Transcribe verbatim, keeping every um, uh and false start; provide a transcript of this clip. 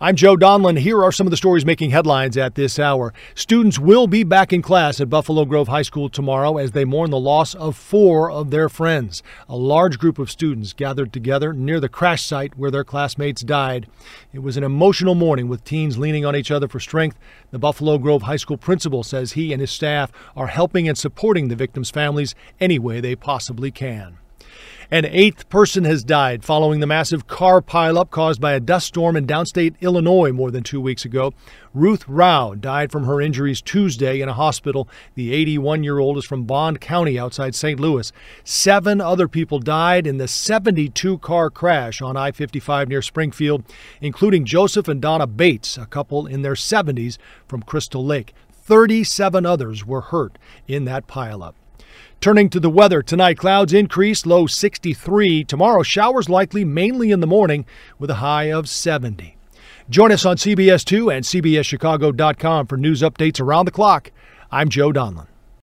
I'm Joe Donlin. Here are some of the stories making headlines at this hour. Students will be back in class at Buffalo Grove High School tomorrow as they mourn the loss of four of their friends. A large group of students gathered together near the crash site where their classmates died. It was an emotional morning with teens leaning on each other for strength. The Buffalo Grove High School principal says he and his staff are helping and supporting the victims' families any way they possibly can. An eighth person has died following the massive car pileup caused by a dust storm in downstate Illinois more than two weeks ago. Ruth Rao died from her injuries Tuesday in a hospital. The eighty-one-year-old is from Bond County outside Saint Louis. Seven other people died in the seventy-two car crash on I fifty-five near Springfield, including Joseph and Donna Bates, a couple in their seventies from Crystal Lake. thirty-seven others were hurt in that pileup. Turning to the weather, tonight clouds increase, low sixty-three. Tomorrow, showers likely mainly in the morning with a high of seventy. Join us on C B S two and C B S Chicago dot com for news updates around the clock. I'm Joe Donlin.